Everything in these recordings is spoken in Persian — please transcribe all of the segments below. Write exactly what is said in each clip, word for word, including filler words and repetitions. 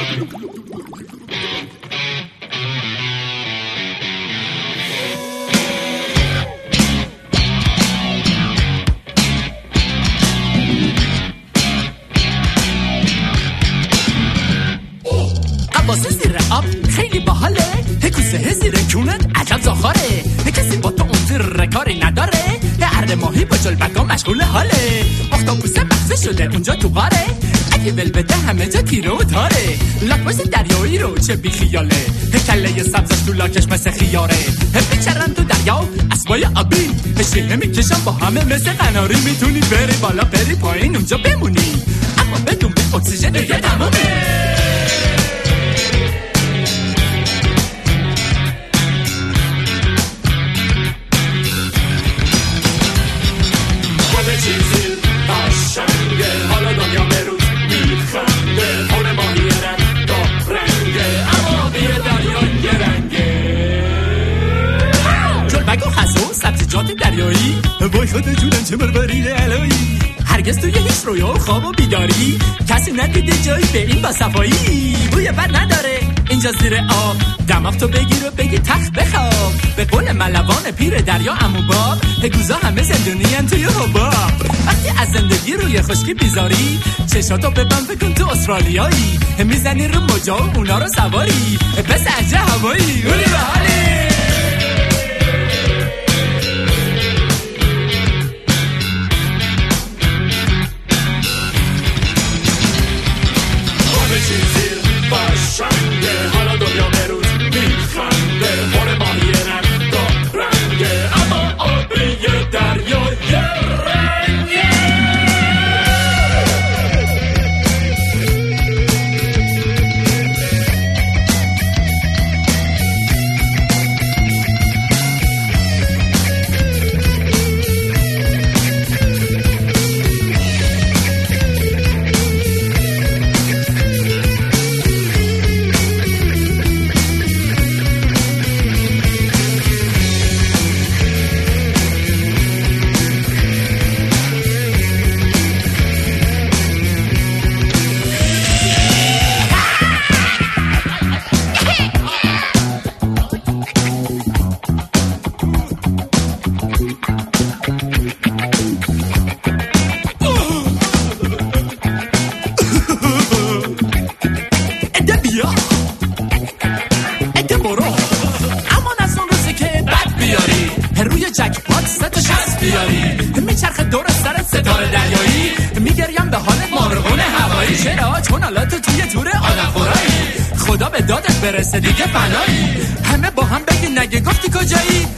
واسه زیر آب خیلی باحاله، کوسه زیر کونت عجب زاخاره، کسی با تو اون زیر کاری نداره، اره ماهی با جلبکا مشغول حاله، اختاپوسه مخزه شده اونجا تو غاره، اگه ول بده همه جا تیره و تاره، لاکباز دریایی رو چه بی خیاله، کله سبزش تو لاکش مثل خیاره، بیچرن تو دریا اسبای آبی، شیه میکشن با همه مثل قناری، میتونی بری بالا بری پایین اونجا بمونی، اما بدون بی اکسیژن دیگه تمومه. حالا دنیا بروز میخنده، خونه ماهی رنگ دا رنگه، اما بیه دریا یه رنگه، جلبک و خزو سبزیجات دریایی، وای خدا جونم چه مربری علایی، هرگز توی هیچ رویا و خواب و بیداری کسی ندیده جایی به این با صفایی، بوی بد نداره اینجا زیر آب، دماغ تو بگیر و بگی تخت بخواب، به قول ملوان پیر دریا عمو باب، گوزا همه زندونی هم توی حباب، وقتی از زندگی روی خشکی بیزاری چشاتو ببند بکن تو استرالیایی، میزنی رو موجا و اونا رو سواری، پس عجه هوایی اولی به حالی. باشنده حالا دنیا بروز میخنده، خور ماهی رنگ دا رنگه، اما آبی دریای رنگه. میچرخه دور سر ستاره دریایی، میگریم به حال مارغون هوایی، چرا؟ چون حالا تو توی تور آدم خورایی، خدا به دادت برسه دیگه فنایی، همه با هم بگی نگه گفتی کجایی؟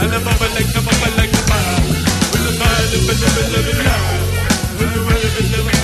أنا بابا لك بابا لك بابا.